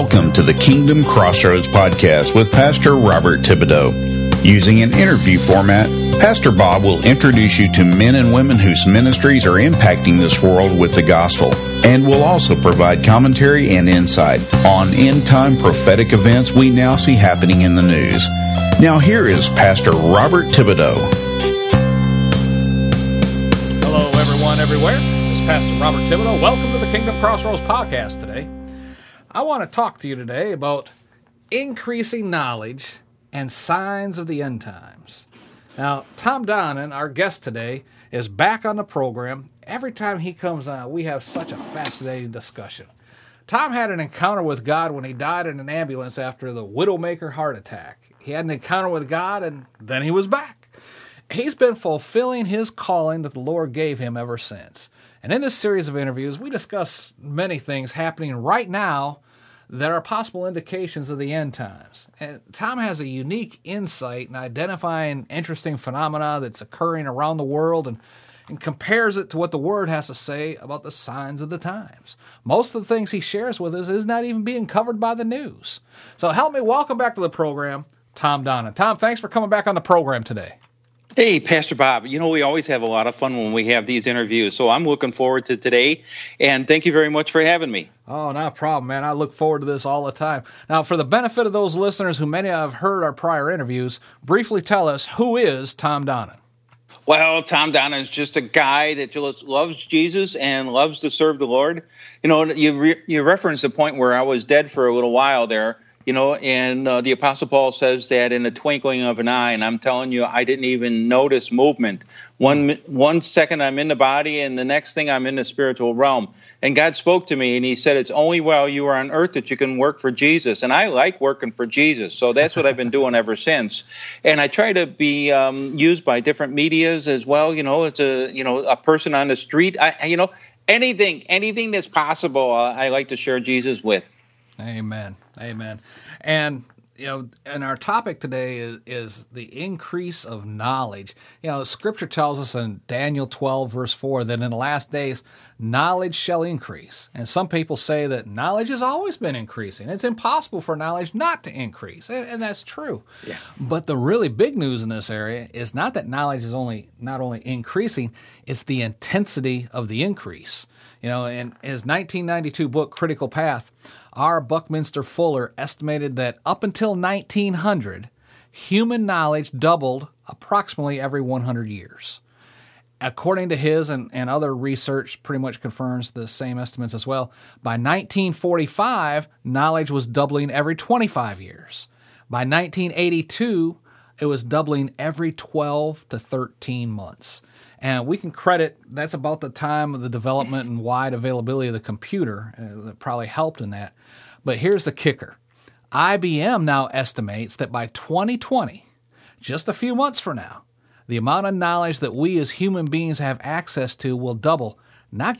Welcome to the Kingdom Crossroads podcast with Pastor Robert Thibodeau. Using an interview format, Pastor Bob will introduce you to men and women whose ministries are impacting this world with the gospel, and will also provide commentary and insight on end-time prophetic events we now see happening in the news. Now here is Pastor Robert Thibodeau. Hello everyone everywhere. This is Pastor Robert Thibodeau. Welcome to the Kingdom Crossroads podcast today. I want to talk to you today about increasing knowledge and signs of the end times. Now, Tom Donnan, our guest today, is back on the program. Every time he comes on, we have such a fascinating discussion. Tom had an encounter with God when he died in an ambulance after the Widowmaker heart attack. He had an encounter with God, and then he was back. He's been fulfilling his calling that the Lord gave him ever since. And in this series of interviews, we discuss many things happening right now that are possible indications of the end times. And Tom has a unique insight in identifying interesting phenomena that's occurring around the world and compares it to what the Word has to say about the signs of the times. Most of the things he shares with us is not even being covered by the news. So help me welcome back to the program, Tom Donnan. Tom, thanks for coming back on the program today. Hey, Pastor Bob, we always have a lot of fun when we have these interviews, so I'm looking forward to today, and thank you very much for having me. Oh, not a problem, man. I look forward to this all the time. Now, for the benefit of those listeners who may have heard our prior interviews, briefly tell us, who is Tom Donnan? Well, Tom Donnan is just a guy that just loves Jesus and loves to serve the Lord. You referenced the point where I was dead for a little while there. And the Apostle Paul says that in the twinkling of an eye, and I'm telling you, I didn't even notice movement. One second I'm in the body, and the next thing I'm in the spiritual realm. And God spoke to me, and he said, it's only while you are on earth that you can work for Jesus. And I like working for Jesus, so that's what I've been doing ever since. And I try to be used by different medias as well. It's a person on the street. Anything that's possible, I like to share Jesus with. Amen. Amen. And, and our topic today is the increase of knowledge. Scripture tells us in Daniel 12, verse 4, that in the last days, knowledge shall increase. And some people say that knowledge has always been increasing. It's impossible for knowledge not to increase. And that's true. Yeah. But the really big news in this area is not that knowledge is not only increasing, it's the intensity of the increase. In his 1992 book, Critical Path, R. Buckminster Fuller estimated that up until 1900, human knowledge doubled approximately every 100 years. According to his and other research, pretty much confirms the same estimates as well. By 1945, knowledge was doubling every 25 years. By 1982, it was doubling every 12 to 13 months. And we can credit, that's about the time of the development and wide availability of the computer that probably helped in that. But here's the kicker. IBM now estimates that by 2020, just a few months from now, the amount of knowledge that we as human beings have access to will double. Not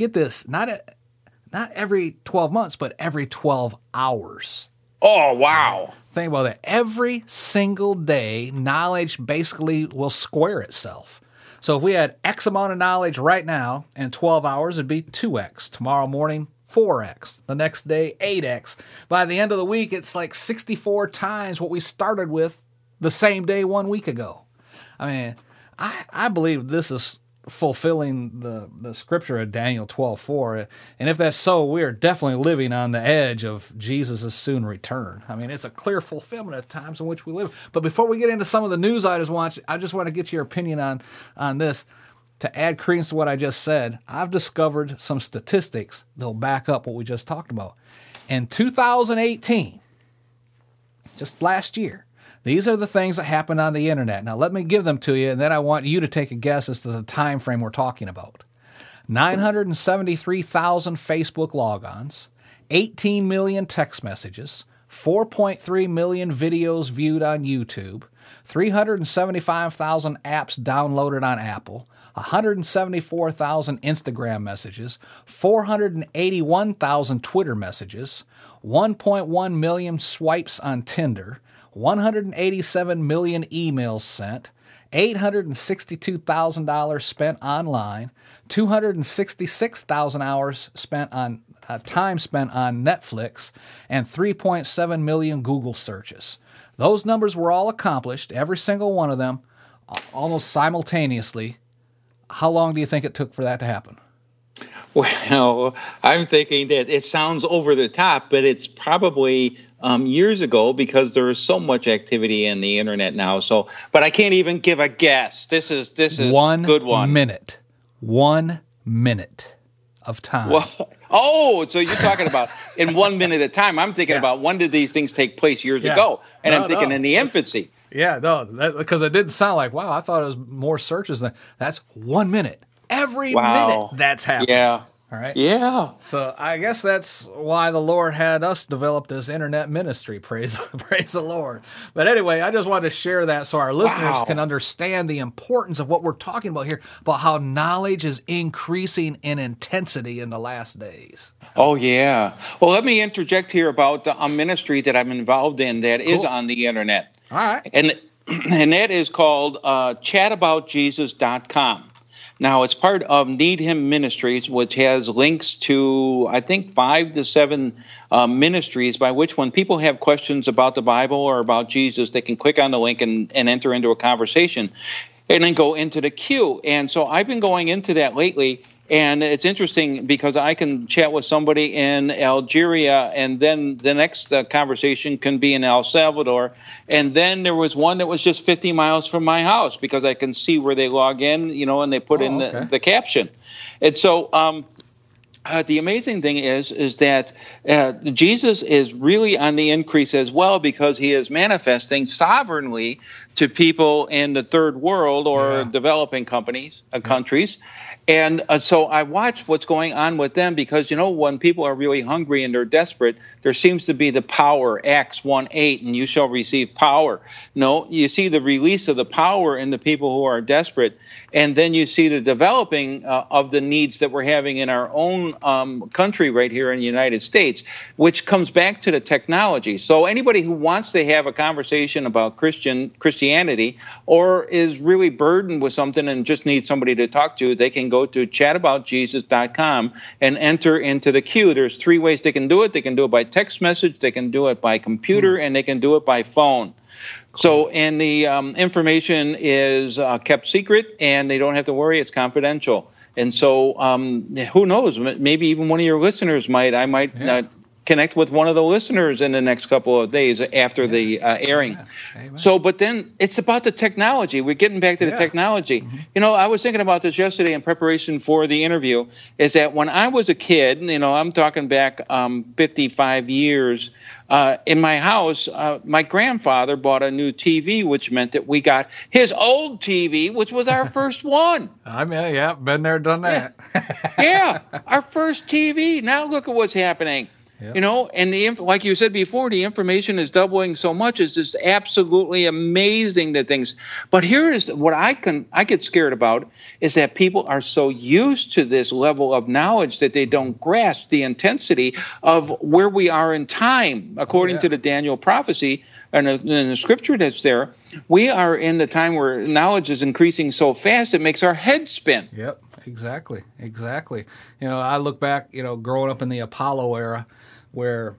every 12 months, but every 12 hours. Oh, wow. Think about that. Every single day, knowledge basically will square itself. So if we had X amount of knowledge right now, in 12 hours, it'd be 2X. Tomorrow morning, 4X. The next day, 8X. By the end of the week, it's like 64 times what we started with the same day 1 week ago. I mean, I believe this is fulfilling the scripture of Daniel 12:4. And if that's so, we are definitely living on the edge of Jesus' soon return. I mean, it's a clear fulfillment of times in which we live. But before we get into some of the news items, I just want to get your opinion on this. To add credence to what I just said, I've discovered some statistics that will back up what we just talked about. In 2018, just last year, these are the things that happened on the internet. Now, let me give them to you, and then I want you to take a guess as to the time frame we're talking about. 973,000 Facebook logons, 18 million text messages, 4.3 million videos viewed on YouTube, 375,000 apps downloaded on Apple, 174,000 Instagram messages, 481,000 Twitter messages, 1.1 million swipes on Tinder, 187 million emails sent, $862,000 spent online, 266,000 hours spent on time spent on Netflix and 3.7 million Google searches. Those numbers were all accomplished, every single one of them, almost simultaneously. How long do you think it took for that to happen? Well, I'm thinking that it sounds over the top, but it's probably years ago because there is so much activity in the internet now. So, but I can't even give a guess. This is one good one. 1 minute of time. Well, so you're talking about in 1 minute of time. I'm thinking about when did these things take place years ago, and I'm thinking in the infancy. Yeah, no, because it didn't sound like, wow, I thought it was more searches than that's 1 minute. Every minute that's happening. Yeah. All right. Yeah. So I guess that's why the Lord had us develop this internet ministry. Praise the Lord. But anyway, I just wanted to share that so our listeners can understand the importance of what we're talking about here, about how knowledge is increasing in intensity in the last days. Oh, yeah. Well, let me interject here about a ministry that I'm involved in that is on the internet. All right. And that is called chataboutjesus.com. Now, it's part of Need Him Ministries, which has links to, I think, 5 to 7 ministries by which when people have questions about the Bible or about Jesus, they can click on the link and enter into a conversation and then go into the queue. And so I've been going into that lately. And it's interesting because I can chat with somebody in Algeria, and then the next conversation can be in El Salvador. And then there was one that was just 50 miles from my house because I can see where they log in, and they put in the caption. And so the amazing thing is that Jesus is really on the increase as well because he is manifesting sovereignly to people in the third world or developing countries. And so I watch what's going on with them because, when people are really hungry and they're desperate, there seems to be the power, Acts 1:8, and you shall receive power. No, you see the release of the power in the people who are desperate, and then you see the developing of the needs that we're having in our own country right here in the United States, which comes back to the technology. So anybody who wants to have a conversation about Christianity or is really burdened with something and just needs somebody to talk to, they can go to chataboutjesus.com and enter into the queue. There's 3 ways they can do it. They can do it by text message, they can do it by computer, and they can do it by phone. So, and the information is kept secret, and they don't have to worry, it's confidential. And so, who knows, maybe even one of your listeners might connect with one of the listeners in the next couple of days after the airing. Amen. So, but then it's about the technology. We're getting back to the technology. Mm-hmm. I was thinking about this yesterday in preparation for the interview, is that when I was a kid, I'm talking back 55 years, in my house, my grandfather bought a new TV, which meant that we got his old TV, which was our first one. Been there, done that. Our first TV. Now look at what's happening. Yep. And like you said before, the information is doubling so much. It's just absolutely amazing the things. But here is what I get scared about is that people are so used to this level of knowledge that they don't grasp the intensity of where we are in time. According to the Daniel prophecy and the scripture that's there, we are in the time where knowledge is increasing so fast it makes our head spin. Yep, exactly. I look back, growing up in the Apollo era, where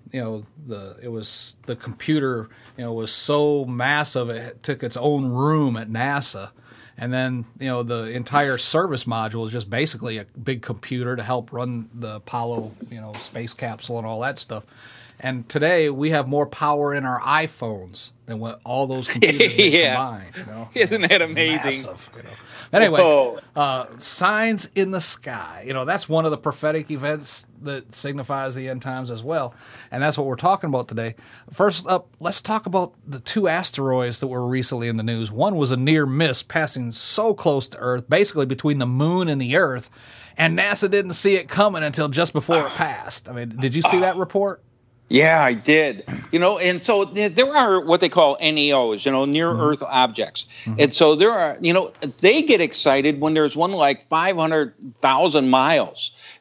the computer was so massive it took its own room at NASA, and then the entire service module is just basically a big computer to help run the Apollo space capsule and all that stuff. And today we have more power in our iPhones than what all those computers combined. Isn't that amazing? Massive, Anyway, signs in the sky. That's one of the prophetic events that signifies the end times as well. And that's what we're talking about today. First up, let's talk about the 2 asteroids that were recently in the news. One was a near miss passing so close to Earth, basically between the moon and the Earth, and NASA didn't see it coming until just before it passed. Did you see that report? Yeah, I did. And so there are what they call NEOs, near Earth objects. Mm-hmm. And so there are, they get excited when there's one like 500,000 miles.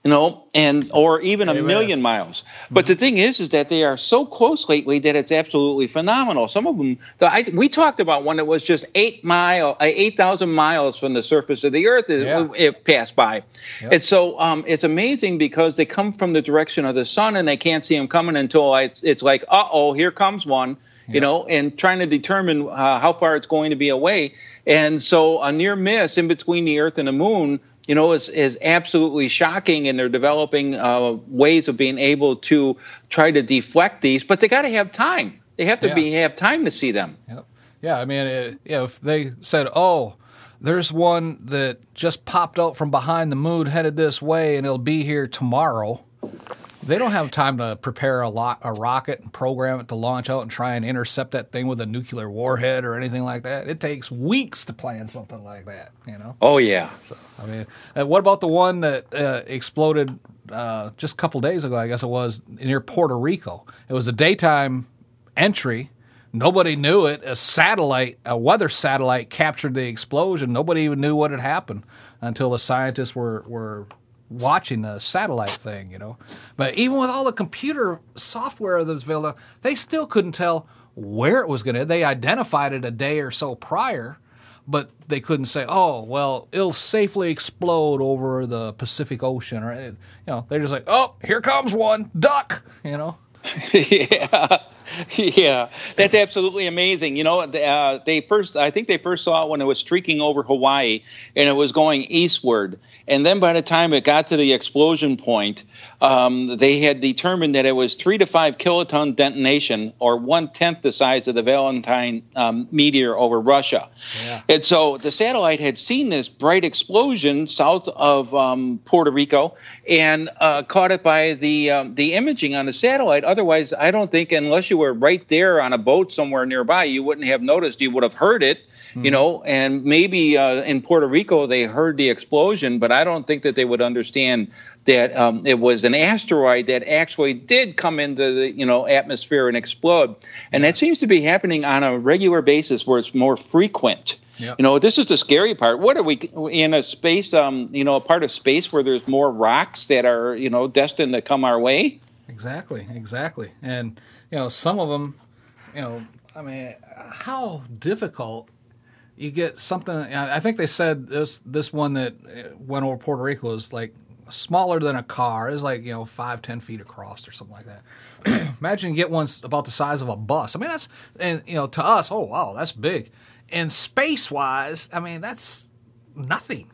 and or even a million miles. But the thing is that they are so close lately that it's absolutely phenomenal. Some of them, we talked about one that was just 8,000 miles from the surface of the earth. It passed by. Yep. And so it's amazing because they come from the direction of the sun and they can't see them coming until it's like, here comes one, and trying to determine how far it's going to be away. And so a near miss in between the earth and the moon, is absolutely shocking, and they're developing ways of being able to try to deflect these. But they got to have time. They have to have time to see them. Yep. Yeah, I mean, if they said, there's one that just popped out from behind the moon, headed this way, and it'll be here tomorrow, they don't have time to prepare a rocket and program it to launch out and try and intercept that thing with a nuclear warhead or anything like that. It takes weeks to plan something like that, Oh, yeah. So, I mean, what about the one that exploded just a couple days ago, I guess it was, near Puerto Rico? It was a daytime entry. Nobody knew it. A weather satellite captured the explosion. Nobody even knew what had happened until the scientists were watching the satellite thing, But even with all the computer software that was available, they still couldn't tell where it was going to. They identified it a day or so prior, but they couldn't say, it'll safely explode over the Pacific Ocean. Or, they're just like, here comes one, duck, Yeah. Yeah, that's absolutely amazing. I think they first saw it when it was streaking over Hawaii, and it was going eastward. And then by the time it got to the explosion point, they had determined that it was 3 to 5 kiloton detonation, or 1/10 the size of the Valentine meteor over Russia. Yeah. And so the satellite had seen this bright explosion south of Puerto Rico and caught it by the imaging on the satellite. Otherwise, I don't think, unless you were right there on a boat somewhere nearby, you wouldn't have noticed. You would have heard it. And maybe in Puerto Rico they heard the explosion, but I don't think that they would understand that it was an asteroid that actually did come into the atmosphere and explode. And that seems to be happening on a regular basis where it's more frequent. Yep. This is the scary part. What are we in a space, a part of space where there's more rocks that are, destined to come our way? Exactly. And, some of them, how difficult. You get something. I think they said this one that went over Puerto Rico was like smaller than a car. It's like 5-10 feet across or something like that. Imagine you get one about the size of a bus. I mean, that's, and to us, oh wow, that's big. And space wise, I mean, that's nothing.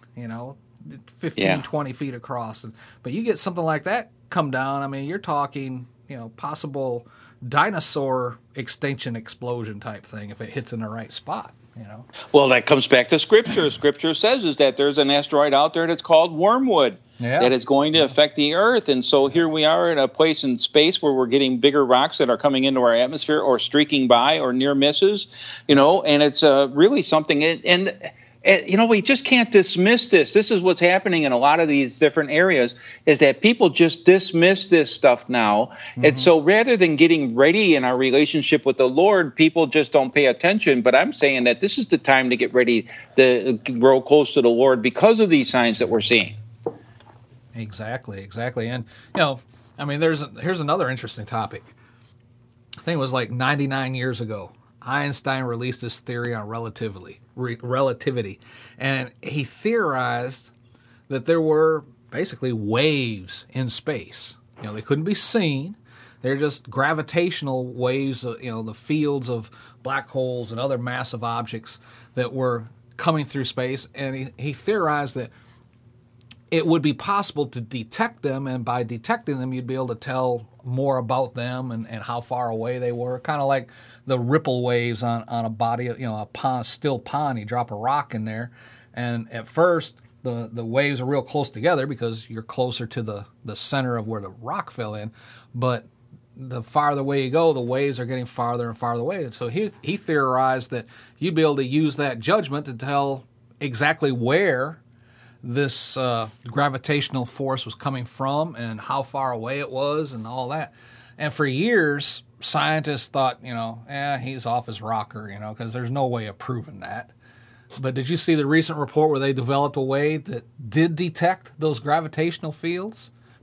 15, 20 feet across. But you get something like that come down. I mean, you're talking possible dinosaur extinction explosion type thing if it hits in the right spot. Well, that comes back to Scripture. Scripture says is that there's an asteroid out there that's called Wormwood that is going to affect the Earth. And so here we are in a place in space where we're getting bigger rocks that are coming into our atmosphere or streaking by or near misses, and it's really something. And we just can't dismiss this. This is what's happening in a lot of these different areas, is that people just dismiss this stuff now. Mm-hmm. And so rather than getting ready in our relationship with the Lord, people just don't pay attention. But I'm saying that this is the time to get ready to grow close to the Lord because of these signs that we're seeing. Exactly. And, here's another interesting topic. I think it was like 99 years ago. Einstein released this theory on relativity, and he theorized that there were basically waves in space. They couldn't be seen. They're just gravitational waves, the fields of black holes and other massive objects that were coming through space, and he theorized that it would be possible to detect them, and by detecting them, you'd be able to tell more about them and how far away they were. Kind of like the ripple waves on a body, a pond, still pond. You drop a rock in there, and at first the waves are real close together because you're closer to the center of where the rock fell in. But the farther away you go, the waves are getting farther and farther away. And so he theorized that you'd be able to use that judgment to tell exactly where this gravitational force was coming from and how far away it was and all that. And for years, scientists thought, he's off his rocker, because there's no way of proving that. But did you see the recent report where they developed a way that did detect those gravitational fields?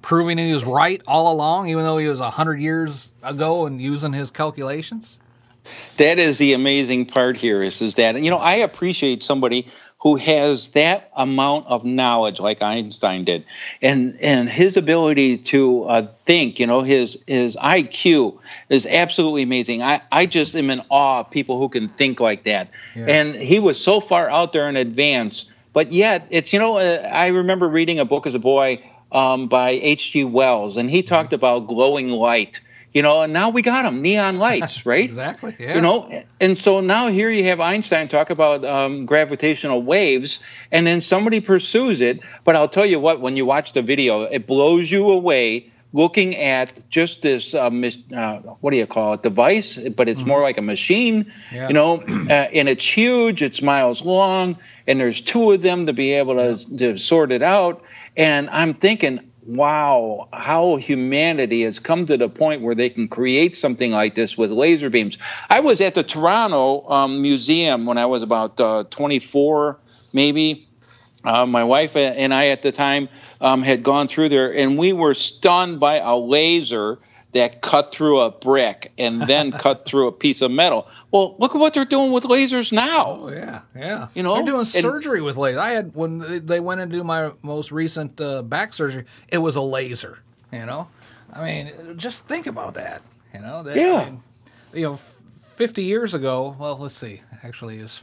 proving he was right all along, even though he was 100 years ago and using his calculations? That is the amazing part here is that, I appreciate somebody who has that amount of knowledge like Einstein did, and his ability to think, his IQ is absolutely amazing. I just am in awe of people who can think like that. Yeah. And he was so far out there in advance, but yet it's, I remember reading a book as a boy by H.G. Wells, and he talked about glowing light. And now we got them, neon lights, right? Exactly, yeah. And so now here you have Einstein talk about gravitational waves, and then somebody pursues it. But I'll tell you what, when you watch the video, it blows you away looking at just this, what do you call it, device, but it's more like a machine, and it's huge, it's miles long, and there's two of them to be able to sort it out. And I'm thinking, wow, how humanity has come to the point where they can create something like this with laser beams. I was at the Toronto Museum when I was about 24, maybe. My wife and I at the time had gone through there, and we were stunned by a laser that cut through a brick and then cut through a piece of metal. Well, look at what they're doing with lasers now. Oh, yeah. They're doing surgery with lasers. When they went in to do my most recent back surgery, it was a laser, I mean, just think about that, Yeah. 50 years ago, well, let's see, actually it's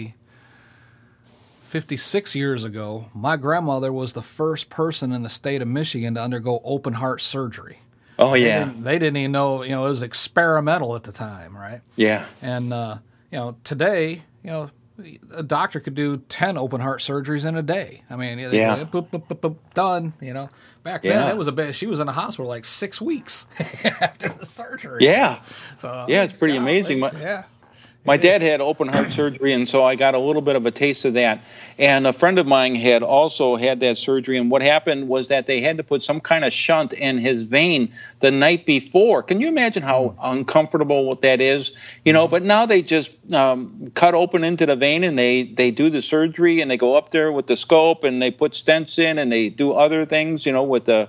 56 years ago, my grandmother was the first person in the state of Michigan to undergo open heart surgery. Oh, yeah. They didn't even know, it was experimental at the time, right? Yeah. And, today, a doctor could do 10 open heart surgeries in a day. I mean, boop, boop, boop, boop, done, Back then, it was she was in the hospital like 6 weeks after the surgery. Yeah. So, it's pretty amazing. My dad had open heart surgery, and so I got a little bit of a taste of that. And a friend of mine had also had that surgery, and what happened was that they had to put some kind of shunt in his vein the night before. Can you imagine how uncomfortable that is? But now they just cut open into the vein, and they do the surgery, and they go up there with the scope, and they put stents in, and they do other things, with the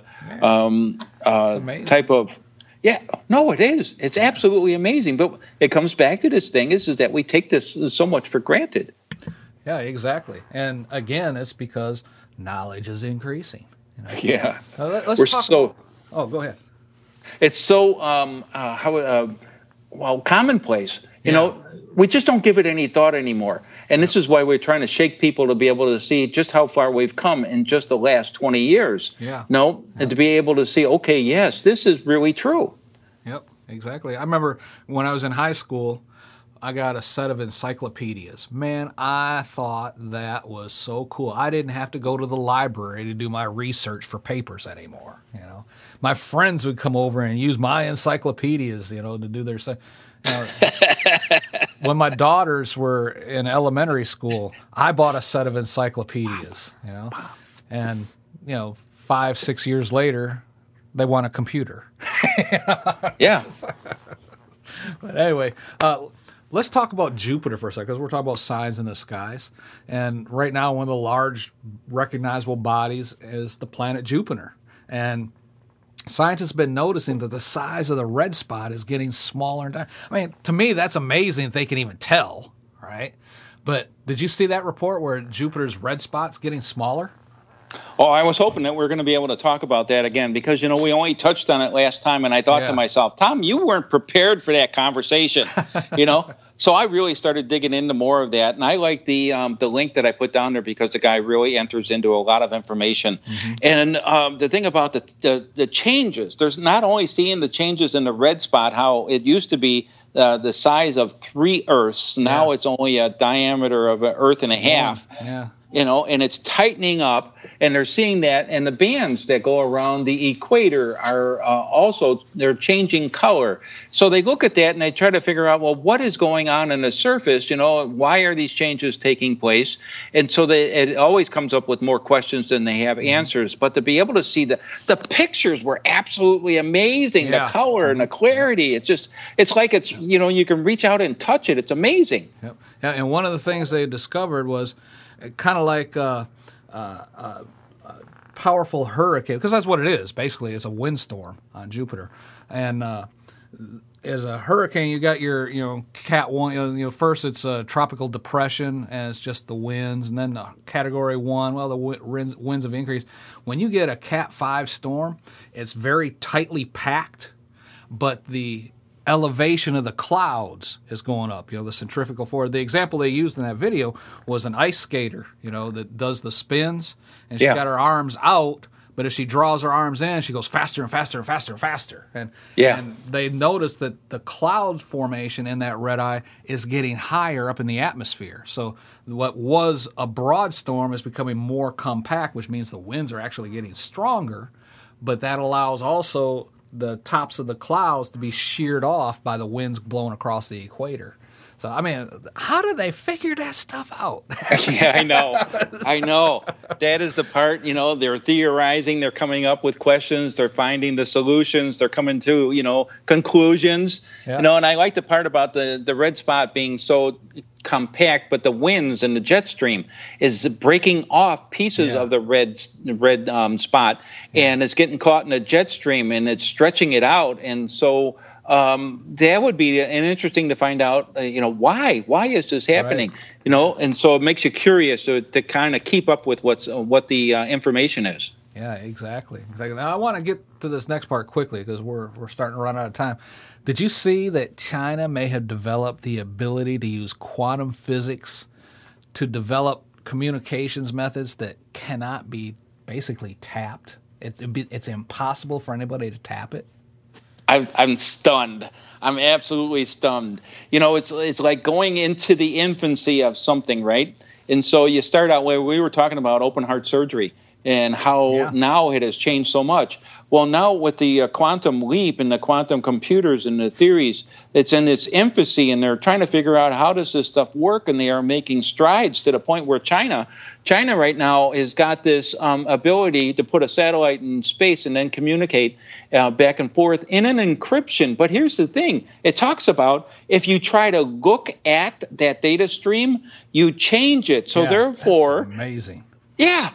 type of... Yeah, no, it is. It's absolutely amazing. But it comes back to this thing is that we take this so much for granted. Yeah, exactly. And again, it's because knowledge is increasing. Yeah. Let's talk about... Oh, go ahead. It's so commonplace. We just don't give it any thought anymore. And this is why we're trying to shake people to be able to see just how far we've come in just the last 20 years. Yeah. And to be able to see, okay, yes, this is really true. Yep, exactly. I remember when I was in high school, I got a set of encyclopedias. Man, I thought that was so cool. I didn't have to go to the library to do my research for papers anymore. My friends would come over and use my encyclopedias, to do their stuff. When my daughters were in elementary school, I bought a set of encyclopedias, and 5-6 years later, they want a computer. Yeah. But anyway, let's talk about Jupiter for a second, because we're talking about signs in the skies. And right now, one of the large recognizable bodies is the planet Jupiter. And scientists have been noticing that the size of the red spot is getting smaller and down. I mean, to me, that's amazing if they can even tell, right? But did you see that report where Jupiter's red spot's getting smaller? Oh, I was hoping that we were going to be able to talk about that again because, we only touched on it last time, and I thought to myself, Tom, you weren't prepared for that conversation, So I really started digging into more of that, and I like the link that I put down there because the guy really enters into a lot of information. Mm-hmm. And the thing about the changes, there's not only seeing the changes in the red spot, how it used to be the size of 3 Earths. Now it's only a diameter of an Earth and a half. Yeah. And it's tightening up, and they're seeing that, and the bands that go around the equator are also, they're changing color. So they look at that and they try to figure out, well, what is going on in the surface? Why are these changes taking place? And so it always comes up with more questions than they have answers. But to be able to see the pictures were absolutely amazing, the color and the clarity. It's like it's, you can reach out and touch it. It's amazing. Yep. Yeah, and one of the things they discovered was kind of like powerful hurricane, because that's what it is, basically, it's a windstorm on Jupiter. And as a hurricane, you got your Cat 1, first it's a tropical depression, and it's just the winds, and then the Category 1, well, the winds have increased. When you get a Cat 5 storm, it's very tightly packed, but the elevation of the clouds is going up, the centrifugal force. The example they used in that video was an ice skater, that does the spins, and she got her arms out, but if she draws her arms in, she goes faster and faster and faster and faster. And they noticed that the cloud formation in that red eye is getting higher up in the atmosphere. So what was a broad storm is becoming more compact, which means the winds are actually getting stronger, but that allows also the tops of the clouds to be sheared off by the winds blowing across the equator. So, I mean, how do they figure that stuff out? Yeah, I know. That is the part, they're theorizing, they're coming up with questions, they're finding the solutions, they're coming to, conclusions. Yeah. And I like the part about the red spot being so compact, but the winds and the jet stream is breaking off pieces of the red spot, and it's getting caught in a jet stream, and it's stretching it out. And so that would be an interesting to find out, why is this happening? Right. And so it makes you curious to kind of keep up with what the information is. Yeah, exactly. Now I want to get to this next part quickly because we're starting to run out of time. Did you see that China may have developed the ability to use quantum physics to develop communications methods that cannot be basically tapped? It's impossible for anybody to tap it. I'm stunned. I'm absolutely stunned. It's like going into the infancy of something, right? And so you start out where we were talking about open heart surgery and how now it has changed so much. Well, now with the quantum leap and the quantum computers and the theories, it's in its infancy, and they're trying to figure out how does this stuff work, and they are making strides to the point where China right now has got this ability to put a satellite in space and then communicate back and forth in an encryption. But here's the thing. It talks about if you try to look at that data stream, you change it. So therefore... That's amazing. Yeah.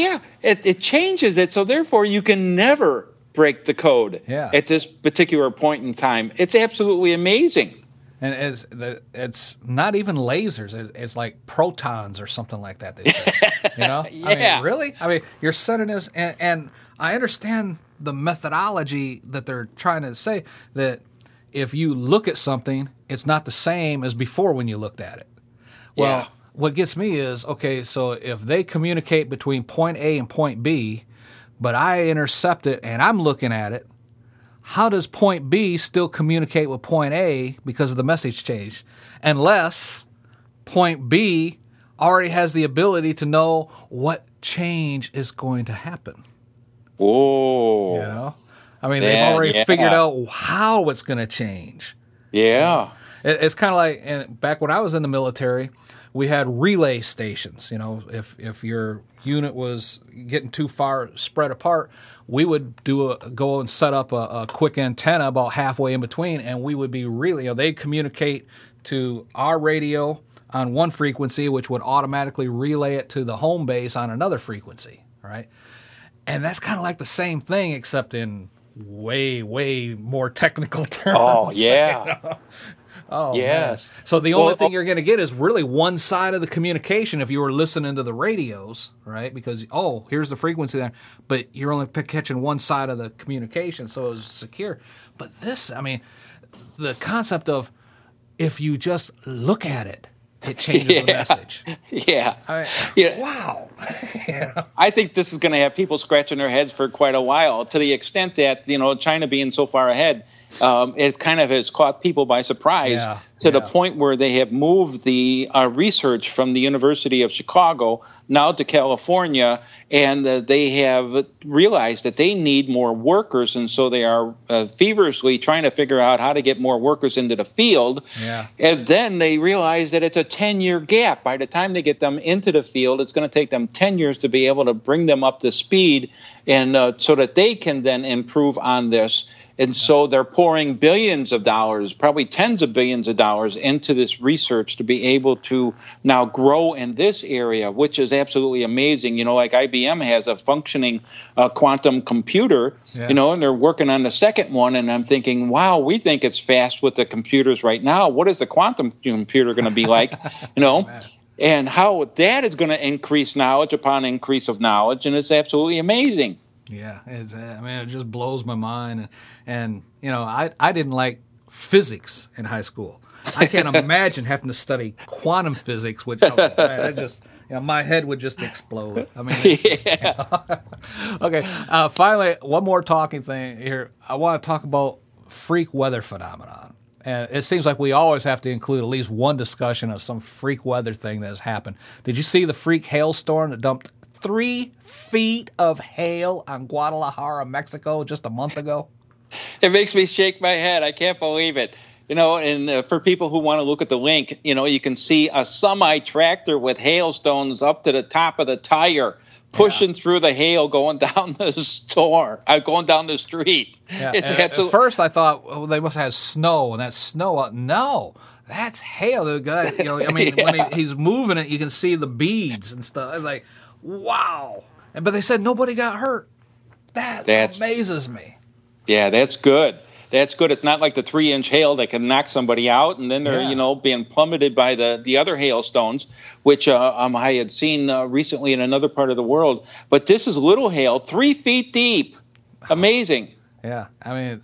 It changes it, so therefore you can never break the code at this particular point in time. It's absolutely amazing. And it's not even lasers. It's like protons or something like that. They say. Yeah. I mean, really? I mean, you're sending this, and I understand the methodology that they're trying to say, that if you look at something, it's not the same as before when you looked at it. Well, what gets me is, okay, so if they communicate between point A and point B, but I intercept it and I'm looking at it, how does point B still communicate with point A because of the message change? Unless point B already has the ability to know what change is going to happen. Oh. I mean, they've already figured out how it's going to change. Yeah. It's kind of like, and back when I was in the military, we had relay stations. If your unit was getting too far spread apart, we would go and set up a quick antenna about halfway in between, and we would be they'd communicate to our radio on one frequency, which would automatically relay it to the home base on another frequency, right? And that's kind of like the same thing, except in way, way more technical terms. Oh, yeah. Oh, yes. Man. So the only thing you're going to get is really one side of the communication if you were listening to the radios, right? Because, here's the frequency there. But you're only catching one side of the communication, so it was secure. But this, I mean, the concept of if you just look at it, it changes the message. Yeah. Wow. I think this is going to have people scratching their heads for quite a while, to the extent that, China being so far ahead, it kind of has caught people by surprise to the point where they have moved the research from the University of Chicago now to California, and they have realized that they need more workers, and so they are feverishly trying to figure out how to get more workers into the field. Yeah. And then they realize that it's a 10-year gap. By the time they get them into the field, it's going to take them 10 years to be able to bring them up to speed, and so that they can then improve on this. And so they're pouring billions of dollars, probably tens of billions of dollars into this research to be able to now grow in this area, which is absolutely amazing. You know, like IBM has a functioning quantum computer, you know, and they're working on the second one. And I'm thinking, wow, we think it's fast with the computers right now. What is the quantum computer going to be like, you know? And how that is going to increase knowledge upon increase of knowledge. And it's absolutely amazing. Yeah, it just blows my mind. And you know, I didn't like physics in high school. I can't imagine having to study quantum physics, which my head would just explode. I mean, okay. Finally, one more talking thing here. I want to talk about freak weather phenomenon. And it seems like we always have to include at least one discussion of some freak weather thing that has happened. Did you see the freak hailstorm that dumped 3 feet of hail on Guadalajara, Mexico, just a month ago? It makes me shake my head. I can't believe it. You know, and for people who want to look at the link, you know, you can see a semi-tractor with hailstones up to the top of the tire, pushing through the hail, going down the going down the street. Yeah. At first, I thought they must have snow, and that's snow. No, that's hail. The guy, you know, I mean, when he's moving it, you can see the beads and stuff. I was like, wow. But they said nobody got hurt. That amazes me. Yeah, that's good. That's good. It's not like the 3-inch hail that can knock somebody out, and then they're you know, being plummeted by the other hailstones, which I had seen recently in another part of the world. But this is little hail, 3 feet deep. Amazing. Yeah, I mean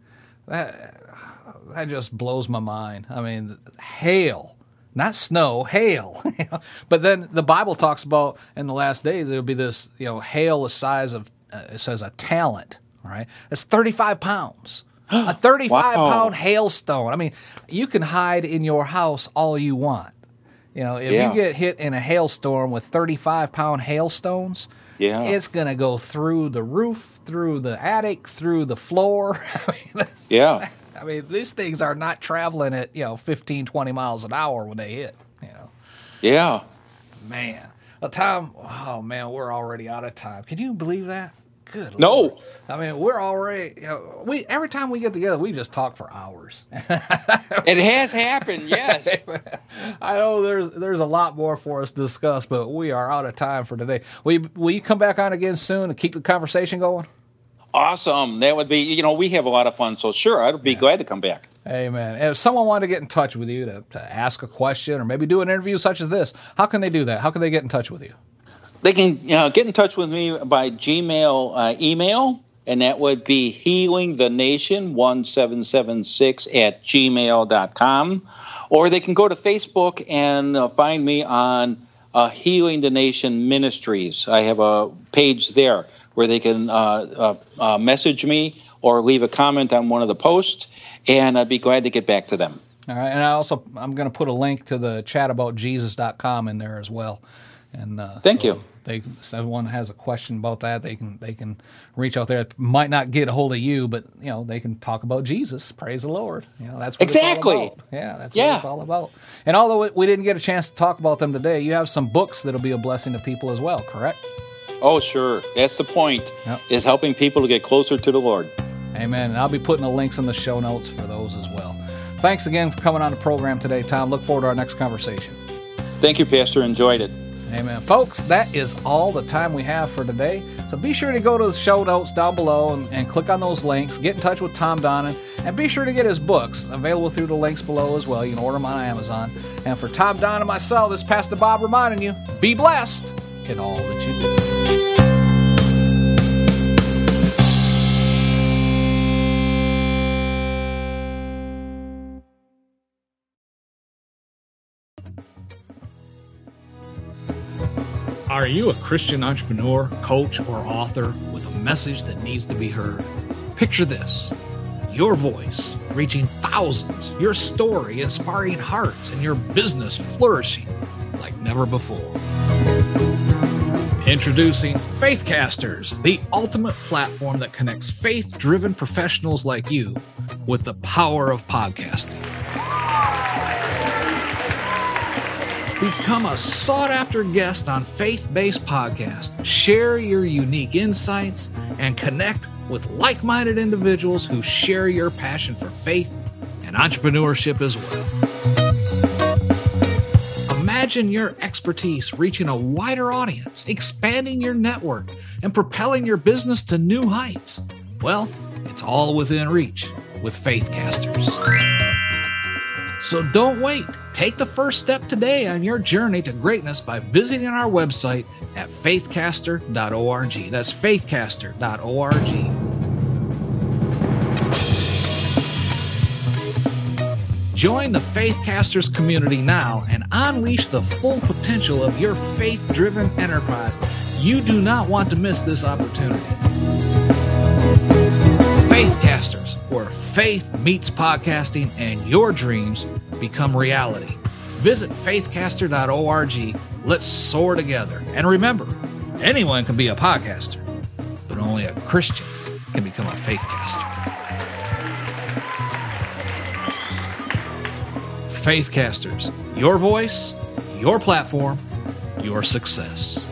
that just blows my mind. I mean, hail. Not snow, hail. But then the Bible talks about in the last days there will be this, you know, hail the size of, it says a talent, right? That's 35 pounds. A 35-pound hailstone. I mean, you can hide in your house all you want. You know, if you get hit in a hailstorm with 35-pound hailstones, it's going to go through the roof, through the attic, through the floor. I mean, these things are not traveling at, you know, 15, 20 miles an hour when they hit, you know. Yeah. Man. Well, Tom, oh, man, we're already out of time. Can you believe that? Good no. Lord. I mean, we're already, you know, every time we get together, we just talk for hours. It has happened, yes. I know there's a lot more for us to discuss, but we are out of time for today. Will you come back on again soon and keep the conversation going? Awesome. That would be, you know, we have a lot of fun, so sure, I'd be glad to come back. Amen. If someone wanted to get in touch with you to ask a question or maybe do an interview such as this, how can they do that? How can they get in touch with you? They can get in touch with me by Gmail email, and that would be healingthenation1776@gmail.com. Or they can go to Facebook and find me on Healing the Nation Ministries. I have a page there where they can message me or leave a comment on one of the posts, and I'd be glad to get back to them. All right, and I'm going to put a link to the chataboutjesus.com in there as well. And thank you. If someone has a question about that, they can reach out there. It might not get a hold of you, but you know they can talk about Jesus. Praise the Lord. You know that's what exactly. It's all about. Yeah, that's what it's all about. And although we didn't get a chance to talk about them today, you have some books that'll be a blessing to people as well. Correct? Oh, sure. That's the point. Is helping people to get closer to the Lord. Amen. And I'll be putting the links in the show notes for those as well. Thanks again for coming on the program today, Tom. Look forward to our next conversation. Thank you, Pastor. Enjoyed it. Amen. Folks, that is all the time we have for today. So be sure to go to the show notes down below and click on those links. Get in touch with Tom Donnan. And be sure to get his books available through the links below as well. You can order them on Amazon. And for Tom Donnan and myself, this is Pastor Bob reminding you, be blessed in all that you do. Are you a Christian entrepreneur, coach, or author with a message that needs to be heard? Picture this. Your voice reaching thousands, your story inspiring hearts, and your business flourishing like never before. Introducing Faithcasters, the ultimate platform that connects faith-driven professionals like you with the power of podcasting. Become a sought-after guest on faith-based podcasts. Share your unique insights and connect with like-minded individuals who share your passion for faith and entrepreneurship as well. Imagine your expertise reaching a wider audience, expanding your network, and propelling your business to new heights. Well, it's all within reach with Faithcasters. So don't wait. Take the first step today on your journey to greatness by visiting our website at faithcaster.org. That's faithcaster.org. Join the Faithcasters community now and unleash the full potential of your faith-driven enterprise. You do not want to miss this opportunity. Faithcasters, where faith meets podcasting and your dreams become reality. Visit faithcaster.org. Let's soar together. And remember, anyone can be a podcaster, but only a Christian can become a Faithcaster. Faithcasters, your voice, your platform, your success.